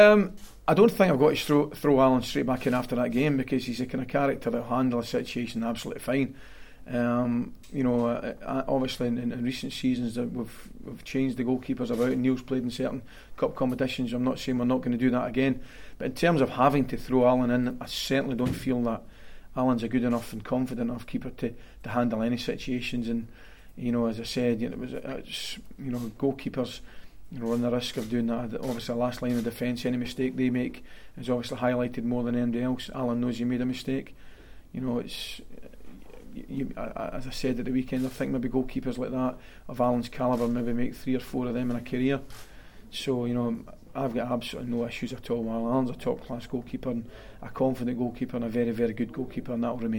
I don't think I've got to throw Alan straight back in after that game, because he's a kind of character that'll handle a situation absolutely fine. Obviously in recent seasons that we've changed the goalkeepers about, and Neil's played in certain cup competitions. I'm not saying we're not going to do that again, but in terms of having to throw Alan in, I certainly don't feel that Alan's a good enough and confident enough keeper to handle any situations. And as I said, goalkeepers run the risk of doing that. Obviously, last line of defence, any mistake they make is obviously highlighted more than anybody else. Alan knows he made a mistake. As I said at the weekend, I think maybe goalkeepers like that of Alan's calibre maybe make 3 or 4 of them in a career. So I've got absolutely no issues at all. Alan's a top class goalkeeper, and a confident goalkeeper, and a very, very good goalkeeper, and that will remain.